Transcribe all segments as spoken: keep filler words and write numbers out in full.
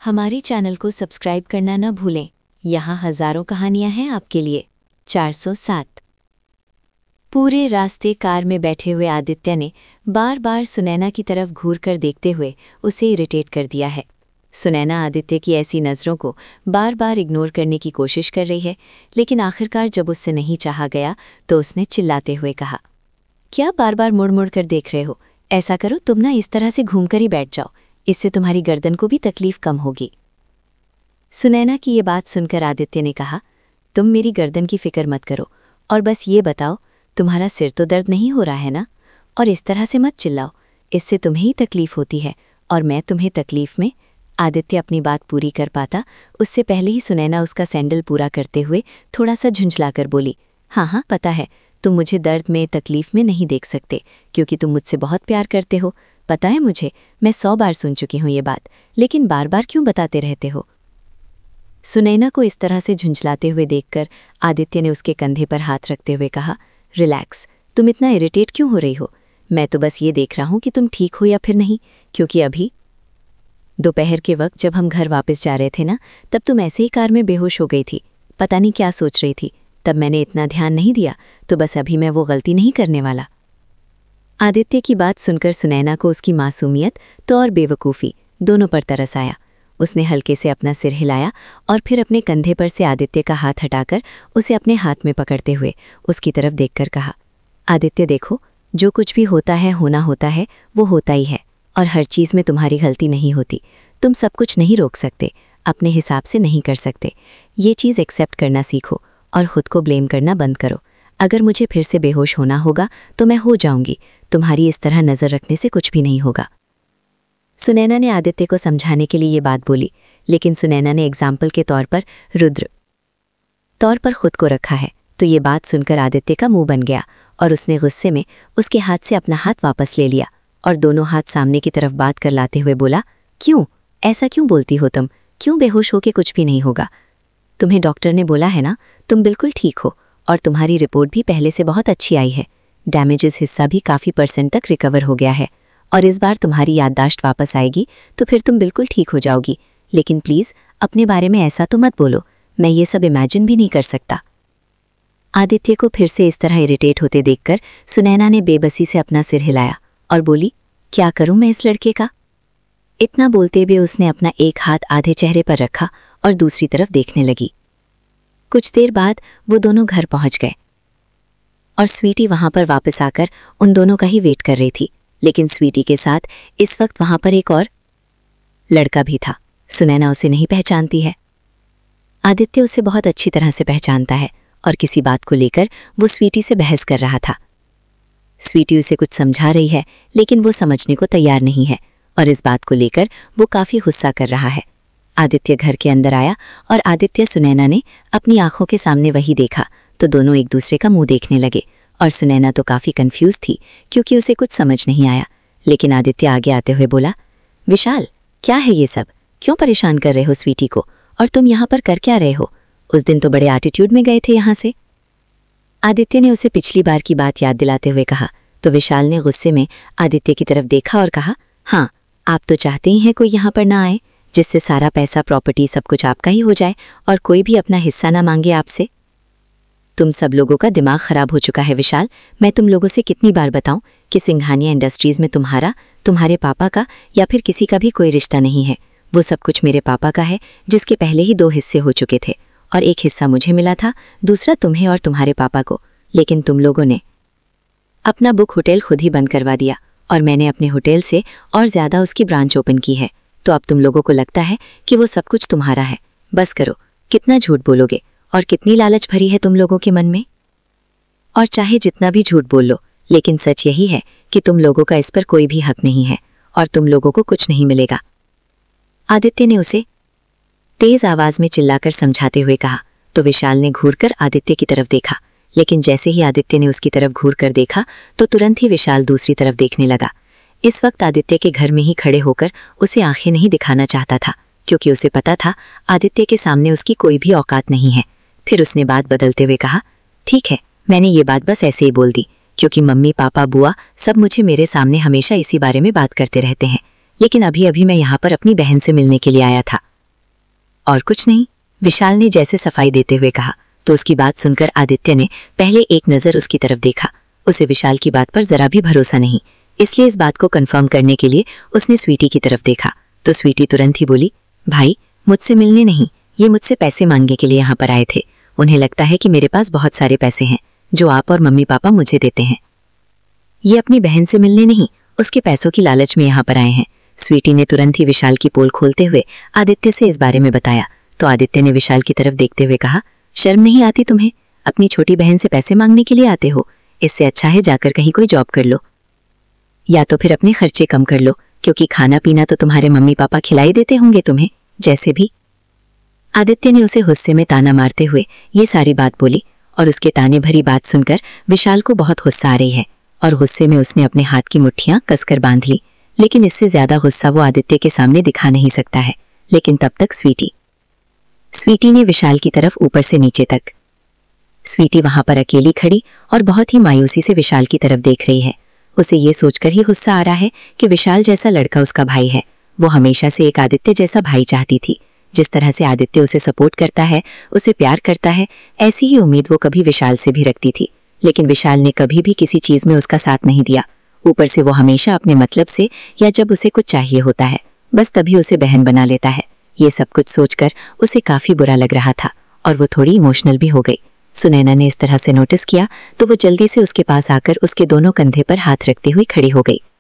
हमारे चैनल को सब्सक्राइब करना न भूलें। यहाँ हजारों कहानियां हैं आपके लिए। चार सौ सात। पूरे रास्ते कार में बैठे हुए आदित्य ने बार बार सुनैना की तरफ घूर कर देखते हुए उसे इरिटेट कर दिया है। सुनैना आदित्य की ऐसी नज़रों को बार बार इग्नोर करने की कोशिश कर रही है, लेकिन आखिरकार जब उससे नहीं चाहा गया तो उसने चिल्लाते हुए कहा, क्या बार बार मुड़ मुड़ कर देख रहे हो? ऐसा करो, तुम ना इस तरह से घूमकर ही बैठ जाओ, इससे तुम्हारी गर्दन को भी तकलीफ कम होगी। सुनैना की ये बात सुनकर आदित्य ने कहा, तुम मेरी गर्दन की फिक्र मत करो और बस ये बताओ, तुम्हारा सिर तो दर्द नहीं हो रहा है ना? और इस तरह से मत चिल्लाओ, इससे तुम्हें ही तकलीफ होती है और मैं तुम्हें तकलीफ में। आदित्य अपनी बात पूरी कर पाता उससे पहले ही सुनैना उसका सैंडल पूरा करते हुए थोड़ा सा झुंझलाकर बोली, हाँ हाँ पता है, तुम मुझे दर्द में तकलीफ में नहीं देख सकते क्योंकि तुम मुझसे बहुत प्यार करते हो। पता है मुझे, मैं सौ बार सुन चुकी हूँ ये बात, लेकिन बार बार क्यों बताते रहते हो? सुनैना को इस तरह से झुंझलाते हुए देखकर आदित्य ने उसके कंधे पर हाथ रखते हुए कहा, रिलैक्स, तुम इतना इरिटेट क्यों हो रही हो? मैं तो बस ये देख रहा हूँ कि तुम ठीक हो या फिर नहीं, क्योंकि अभी दोपहर के वक्त जब हम घर वापस जा रहे थे ना, तब तुम ऐसे ही कार में बेहोश हो गई थी। पता नहीं क्या सोच रही थी, तब मैंने इतना ध्यान नहीं दिया, तो बस अभी मैं वो गलती नहीं करने वाला। आदित्य की बात सुनकर सुनैना को उसकी मासूमियत तो और बेवकूफ़ी दोनों पर तरस आया। उसने हल्के से अपना सिर हिलाया और फिर अपने कंधे पर से आदित्य का हाथ हटाकर उसे अपने हाथ में पकड़ते हुए उसकी तरफ देखकर कहा, आदित्य देखो, जो कुछ भी होता है होना होता है वो होता ही है और हर चीज़ में तुम्हारी गलती नहीं होती। तुम सब कुछ नहीं रोक सकते, अपने हिसाब से नहीं कर सकते। ये चीज़ एक्सेप्ट करना सीखो और खुद को ब्लेम करना बंद करो। अगर मुझे फिर से बेहोश होना होगा तो मैं हो जाऊंगी, तुम्हारी इस तरह नज़र रखने से कुछ भी नहीं होगा। सुनैना ने आदित्य को समझाने के लिए ये बात बोली, लेकिन सुनैना ने एग्जाम्पल के तौर पर रुद्र तौर पर खुद को रखा है, तो ये बात सुनकर आदित्य का मुंह बन गया और उसने गुस्से में उसके हाथ से अपना हाथ वापस ले लिया और दोनों हाथ सामने की तरफ बात कर लाते हुए बोला, क्यों ऐसा क्यों बोलती हो तुम? क्यों बेहोश होके कुछ भी नहीं होगा? तुम्हें डॉक्टर ने बोला है ना, तुम बिल्कुल ठीक हो और तुम्हारी रिपोर्ट भी पहले से बहुत अच्छी आई है। डैमेजेस हिस्सा भी काफ़ी परसेंट तक रिकवर हो गया है और इस बार तुम्हारी याददाश्त वापस आएगी तो फिर तुम बिल्कुल ठीक हो जाओगी। लेकिन प्लीज़ अपने बारे में ऐसा तो मत बोलो, मैं ये सब इमेजिन भी नहीं कर सकता। आदित्य को फिर से इस तरह इरिटेट होते देखकर सुनैना ने बेबसी से अपना सिर हिलाया और बोली, क्या करूं मैं इस लड़के का? इतना बोलते हुए उसने अपना एक हाथ आधे चेहरे पर रखा और दूसरी तरफ देखने लगी। कुछ देर बाद वो दोनों घर पहुंच गए और स्वीटी वहां पर वापस आकर उन दोनों का ही वेट कर रही थी, लेकिन स्वीटी के साथ इस वक्त वहां पर एक और लड़का भी था। सुनैना उसे नहीं पहचानती है, आदित्य उसे बहुत अच्छी तरह से पहचानता है और किसी बात को लेकर वो स्वीटी से बहस कर रहा था। स्वीटी उसे कुछ समझा रही है, लेकिन वो समझने को तैयार नहीं है और इस बात को लेकर वो काफ़ी गुस्सा कर रहा है। आदित्य घर के अंदर आया और आदित्य सुनैना ने अपनी आंखों के सामने वही देखा तो दोनों एक दूसरे का मुंह देखने लगे और सुनैना तो काफ़ी कंफ्यूज थी क्योंकि उसे कुछ समझ नहीं आया। लेकिन आदित्य आगे आते हुए बोला, विशाल, क्या है ये सब? क्यों परेशान कर रहे हो स्वीटी को? और तुम यहाँ पर कर क्या रहे हो? उस दिन तो बड़े एटीट्यूड में गए थे यहाँ से। आदित्य ने उसे पिछली बार की बात याद दिलाते हुए कहा तो विशाल ने गुस्से में आदित्य की तरफ देखा और कहा, हाँ, आप तो चाहते ही हैं कोई यहाँ पर ना आए, जिससे सारा पैसा, प्रॉपर्टी, सब कुछ आपका ही हो जाए और कोई भी अपना हिस्सा ना मांगे आपसे। तुम सब लोगों का दिमाग खराब हो चुका है विशाल। मैं तुम लोगों से कितनी बार बताऊं कि सिंघानिया इंडस्ट्रीज में तुम्हारा, तुम्हारे पापा का या फिर किसी का भी कोई रिश्ता नहीं है। वो सब कुछ मेरे पापा का है, जिसके पहले ही दो हिस्से हो चुके थे और एक हिस्सा मुझे मिला था, दूसरा तुम्हें और तुम्हारे पापा को। लेकिन तुम लोगों ने अपना बुक होटल खुद ही बंद करवा दिया और मैंने अपने होटल से और ज़्यादा उसकी ब्रांच ओपन की है। तो अब तुम लोगों को लगता है कि वो सब कुछ तुम्हारा है। बस करो, कितना झूठ बोलोगे और कितनी लालच भरी है तुम लोगों के मन में? और चाहे जितना भी झूठ बोल लो, लेकिन सच यही है कि तुम लोगों का इस पर कोई भी हक नहीं है और तुम लोगों को कुछ नहीं मिलेगा। आदित्य ने उसे तेज आवाज में चिल्लाकर समझाते हुए कहा तो विशाल ने घूरकर आदित्य की तरफ देखा, लेकिन जैसे ही आदित्य ने उसकी तरफ घूर कर देखा तो तुरंत ही विशाल दूसरी तरफ देखने लगा। इस वक्त आदित्य के घर में ही खड़े होकर उसे आंखें नहीं दिखाना चाहता था क्योंकि उसे पता था आदित्य के सामने उसकी कोई भी औकात नहीं है। फिर उसने बात बदलते हुए कहा, ठीक है, मैंने ये बात बस ऐसे ही बोल दी क्योंकि मम्मी, पापा, बुआ सब मुझे मेरे सामने हमेशा इसी बारे में बात करते रहते हैं, लेकिन अभी अभी मैं यहाँ पर अपनी बहन से मिलने के लिए आया था। और कुछ नहीं, विशाल ने जैसे सफाई देते हुए कहा। तो उसकी बात सुनकर आदित्य ने पहले एक नजर उसकी तरफ देखा। उसे विशाल की बात पर जरा भी भरोसा नहीं, इसलिए इस बात को कंफर्म करने के लिए उसने स्वीटी की तरफ देखा। तो स्वीटी तुरंत ही बोली, भाई मुझसे मिलने नहीं, ये मुझसे पैसे मांगने के लिए यहाँ पर आए थे। उन्हें लगता है कि मेरे पास बहुत सारे पैसे हैं जो आप और मम्मी पापा मुझे देते हैं। ये अपनी बहन से मिलने नहीं, उसके पैसों की लालच में यहाँ पर आए हैं। स्वीटी ने तुरंत ही विशाल की पोल खोलते हुए आदित्य से इस बारे में बताया। तो आदित्य ने विशाल की तरफ देखते हुए कहा, शर्म नहीं आती तुम्हें? अपनी छोटी बहन से पैसे मांगने के लिए आते हो? इससे अच्छा है जाकर कहीं कोई जॉब कर लो, या तो फिर अपने खर्चे कम कर लो, क्योंकि खाना पीना तो तुम्हारे मम्मी पापा खिलाई देते होंगे तुम्हें। जैसे भी आदित्य ने उसे गुस्से में ताना मारते हुए ये सारी बात बोली, और उसके ताने भरी बात सुनकर विशाल को बहुत गुस्सा आ रही है, और गुस्से में उसने अपने हाथ की मुट्ठियां कसकर बांध ली। लेकिन इससे ज्यादा गुस्सा वो आदित्य के सामने दिखा नहीं सकता है। लेकिन तब तक स्वीटी स्वीटी ने विशाल की तरफ ऊपर से नीचे तक। स्वीटी वहां पर अकेली खड़ी और बहुत ही मायूसी से विशाल की तरफ देख रही है। उसे ये सोचकर ही गुस्सा आ रहा है कि विशाल जैसा लड़का उसका भाई है। वो हमेशा से एक आदित्य जैसा भाई चाहती थी। जिस तरह से आदित्य उसे सपोर्ट करता है, उसे प्यार करता है, ऐसी ही उम्मीद वो कभी विशाल से भी रखती थी। लेकिन विशाल ने कभी भी किसी चीज में उसका साथ नहीं दिया। ऊपर से वो हमेशा अपने मतलब से, या जब उसे कुछ चाहिए होता है, बस तभी उसे बहन बना लेता है। ये सब कुछ सोचकर उसे काफी बुरा लग रहा था, और वो थोड़ी इमोशनल भी हो गई। सुनैना ने इस तरह से नोटिस किया तो वो जल्दी से उसके पास आकर उसके दोनों कंधे पर हाथ रखती हुई खड़ी हो गई।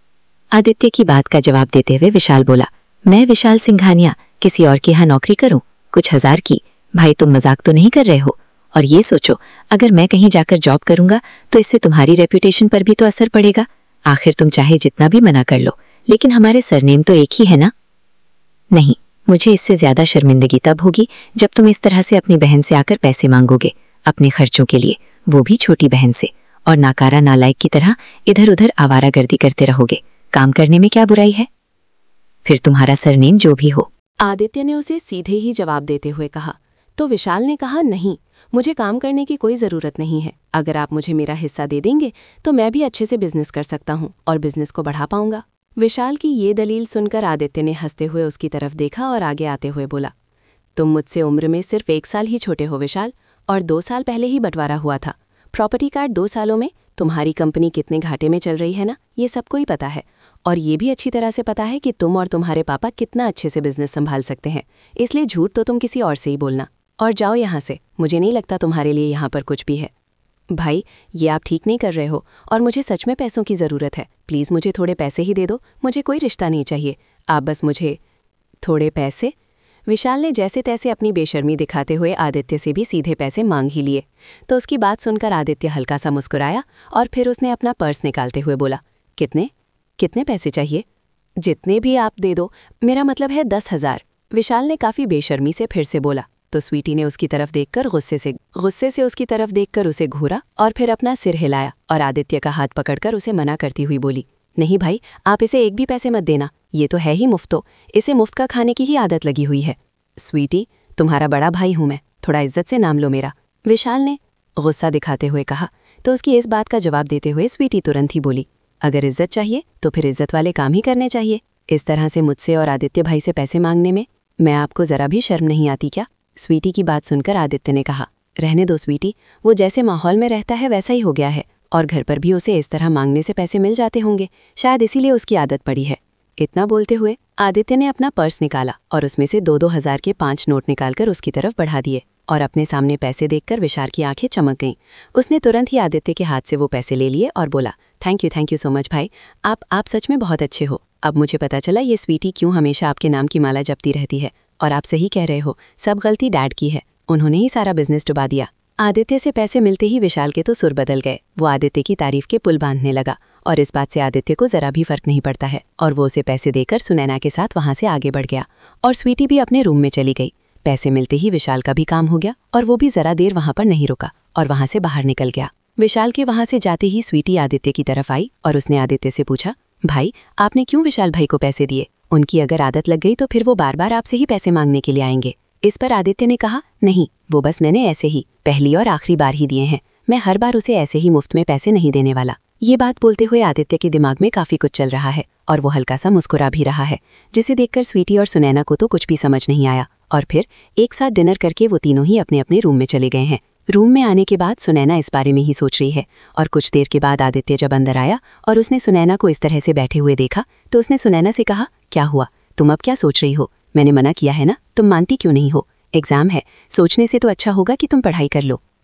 आदित्य की बात का जवाब देते हुए विशाल बोला, मैं विशाल सिंघानिया किसी और के यहाँ नौकरी करूं? कुछ हजार की? भाई तुम मजाक तो नहीं कर रहे हो? और ये सोचो, अगर मैं कहीं जाकर जॉब करूंगा तो इससे तुम्हारी रेपुटेशन पर भी तो असर पड़ेगा। आखिर तुम चाहे जितना भी मना कर लो, लेकिन हमारे सरनेम तो एक ही है ना? नहीं, मुझे इससे ज्यादा शर्मिंदगी तब होगी जब तुम इस तरह से अपनी बहन से आकर पैसे मांगोगे अपने खर्चों के लिए, वो भी छोटी बहन से, और नाकारा नालायक की तरह इधर उधर आवारागर्दी करते रहोगे। काम करने में क्या बुराई है? फिर तुम्हारा सरनेम जो भी हो। आदित्य ने उसे सीधे ही जवाब देते हुए कहा। तो विशाल ने कहा, नहीं, मुझे काम करने की कोई ज़रूरत नहीं है। अगर आप मुझे मेरा हिस्सा दे देंगे तो मैं भी अच्छे से बिजनेस कर सकता हूँ और बिजनेस को बढ़ा पाऊंगा। विशाल की ये दलील सुनकर आदित्य ने हंसते हुए उसकी तरफ देखा और आगे आते हुए बोला, तुम मुझसे उम्र में सिर्फ एक साल ही छोटे हो विशाल, और दो साल पहले ही बंटवारा हुआ था। प्रॉपर्टी कार्ड दो सालों में तुम्हारी कंपनी कितने घाटे में चल रही है ना, ये सबको ही पता है। और ये भी अच्छी तरह से पता है कि तुम और तुम्हारे पापा कितना अच्छे से बिजनेस संभाल सकते हैं। इसलिए झूठ तो तुम किसी और से ही बोलना, और जाओ यहाँ से। मुझे नहीं लगता तुम्हारे लिए यहाँ पर कुछ भी है। भाई, ये आप ठीक नहीं कर रहे हो, और मुझे सच में पैसों की ज़रूरत है। प्लीज़ मुझे थोड़े पैसे ही दे दो, मुझे कोई रिश्ता नहीं चाहिए, आप बस मुझे थोड़े पैसे। विशाल ने जैसे तैसे अपनी बेशर्मी दिखाते हुए आदित्य से भी सीधे पैसे मांग ही लिए। तो उसकी बात सुनकर आदित्य हल्का सा मुस्कुराया, और फिर उसने अपना पर्स निकालते हुए बोला, कितने कितने पैसे चाहिए? जितने भी आप दे दो, मेरा मतलब है दस हजार। विशाल ने काफ़ी बेशर्मी से फिर से बोला। तो स्वीटी ने उसकी तरफ देखकर गुस्से से गुस्से से उसकी तरफ देखकर उसे घूरा और फिर अपना सिर हिलाया और आदित्य का हाथ पकड़कर उसे मना करती हुई बोली, नहीं भाई, आप इसे एक भी पैसे मत देना, ये तो है ही मुफ्तो, इसे मुफ्त का खाने की ही आदत लगी हुई है। स्वीटी, तुम्हारा बड़ा भाई हूं मैं, थोड़ा इज्जत से नाम लो मेरा, विशाल ने गुस्सा दिखाते हुए कहा। तो उसकी इस बात का जवाब देते हुए स्वीटी तुरंत ही बोली, अगर इज्जत चाहिए तो फिर इज्जत वाले काम ही करने चाहिए। इस तरह से मुझसे और आदित्य भाई से पैसे मांगने में मैं आपको ज़रा भी शर्म नहीं आती क्या? स्वीटी की बात सुनकर आदित्य ने कहा, रहने दो स्वीटी, वो जैसे माहौल में रहता है वैसा ही हो गया है, और घर पर भी उसे इस तरह मांगने से पैसे मिल जाते होंगे, शायद इसीलिए उसकी आदत पड़ी है। इतना बोलते हुए आदित्य ने अपना पर्स निकाला और उसमें से दो दो हजार के पांच नोट निकालकर उसकी तरफ बढ़ा दिए, और अपने सामने पैसे देखकर विशाल की आंखें चमक गईं। उसने तुरंत ही आदित्य के हाथ से वो पैसे ले लिए और बोला, thank you thank you so much भाई, आप आप सच में बहुत अच्छे हो। अब मुझे पता चला ये स्वीटी क्यों हमेशा आपके नाम की माला जपती रहती है, और आप सही कह रहे हो, सब गलती डैड की है, उन्होंने ही सारा बिजनेस डुबा दिया। आदित्य से पैसे मिलते ही विशाल के तो सुर बदल गए। वो आदित्य की तारीफ के पुल बांधने लगा, और इस बात से आदित्य को जरा भी फर्क नहीं पड़ता है, और वो उसे पैसे देकर सुनैना के साथ वहां से आगे बढ़ गया, और स्वीटी भी अपने रूम में चली गई। पैसे मिलते ही विशाल का भी काम हो गया, और वो भी जरा देर वहां पर नहीं रुका और वहां से बाहर निकल गया। विशाल के वहां से जाते ही स्वीटी आदित्य की तरफ आई और उसने आदित्य से पूछा, भाई, आपने क्यों विशाल भाई को पैसे दिए? उनकी अगर आदत लग गई तो फिर वो बार बार आपसे ही पैसे मांगने के लिए आएंगे। इस पर आदित्य ने कहा, नहीं, वो बस मैंने ऐसे ही पहली और आखिरी बार ही दिए हैं, मैं हर बार उसे ऐसे ही मुफ्त में पैसे नहीं देने वाला। ये बात बोलते हुए आदित्य के दिमाग में काफी कुछ चल रहा है और वो हल्का सा मुस्कुरा भी रहा है, जिसे देखकर स्वीटी और सुनैना को तो कुछ भी समझ नहीं आया। और फिर एक साथ डिनर करके वो तीनों ही अपने अपने रूम में चले गए हैं। रूम में आने के बाद सुनैना इस बारे में ही सोच रही है और कुछ देर के बाद आदित्य जब अंदर आया और उसने सुनैना को इस तरह से बैठे हुए देखा तो उसने सुनैना से कहा, क्या हुआ, तुम अब क्या सोच रही हो? मैंने मना किया है ना, तुम मानती क्यों नहीं हो? एग्जाम है, सोचने से तो अच्छा होगा कि तुम पढ़ाई कर लो।